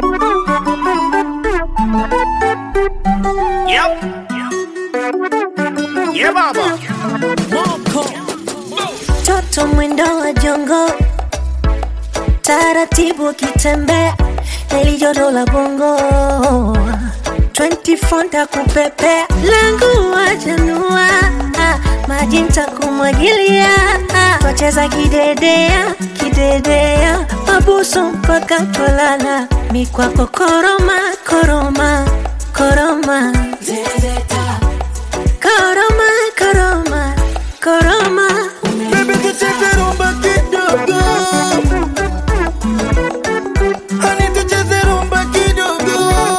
Yep. Yeah, baba. Toto mwendo wa jongo, taratibu kitembea, heli joto la bongo 24 ntakupepea, langu wajanua, maji ntakumwagilia, twacheza kidedea, kidedea, mabuso mpaka twalala, mikwako koroma, koroma, koroma, zezeta, koroma, koroma, koroma. Baby tucheze rumba kidogo, honey tucheze rumba kidogo,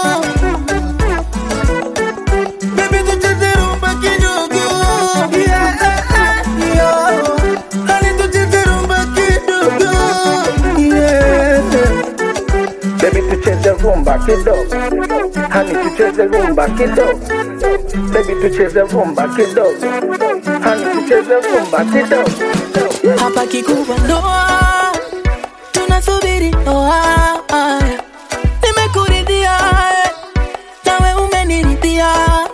baby tucheze rumba kidogo, yeah, yeah, honey tucheze rumba kidogo, yeah. Baby tucheze rumba kidogo, honey tucheze rumba kidogo, baby tucheze rumba kidogo, honey tucheze rumba kidogo. Hapa kikubwa ndoa, tunasubiri ndoa. Nimekuridhia, nawe umeniridhia.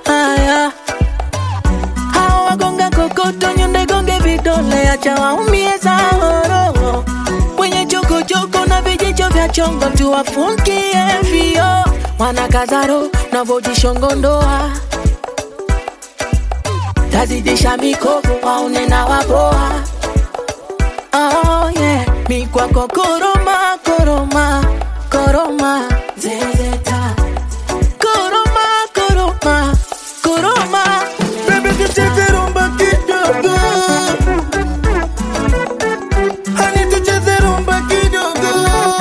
Hao wagonga kokoto, nyonde gonge vidole, acha waumie zao. Wenye choko choko na vijicho vya chongo, tuwafungie vio. Wanakazaro na vojishongo ndoa, tazidisha mikopo waone na wapoa. Oh yeah, mikwako koroma, koroma, koroma, zezeta, koroma, koroma, koroma. Baby tucheze rumba kidogo, honey tucheze rumba kidogo,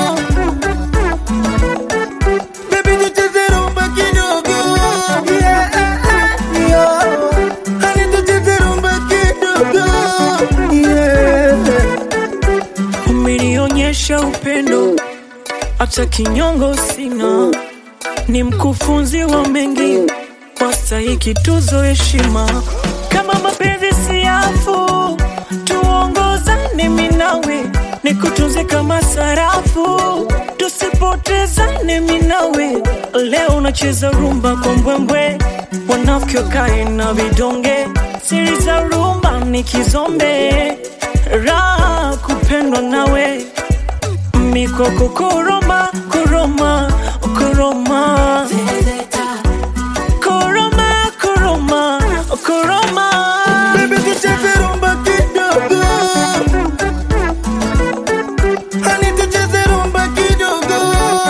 baby tucheze rumba kidogo, yeah, yeah, honey tucheze rumba kidogo, yeah. Umenionyesha upendo, acha kinyongo sina, ni mkufunzi wa mengi, wastahiki tuzo heshima. Kama mapenzi siafu, tuongozane mimi nawe, nikutunze kama sarafu, tusipotezane mimi nawe. Leo unacheza rumba kwa mbwembwe, wanafiki wakae na vidonge, siri za rumba ni kizombe, raha kupendwa nawe, mikoko koroma, koroma, koroma, Zezeta, koroma, koroma, koroma. Baby tucheze rumba kidogo, honey tucheze rumba kidogo,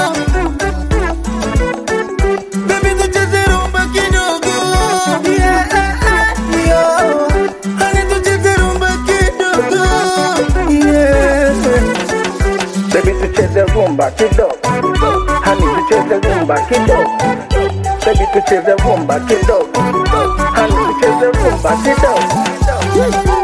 baby tucheze rumba kidogo, yeah, yeah, honey tucheze rumba kidogo, yeah. Baby tucheze rumba kidogo, honey tucheze rumba kidogo, baby tucheze rumba kidogo, honey tucheze rumba kidogo.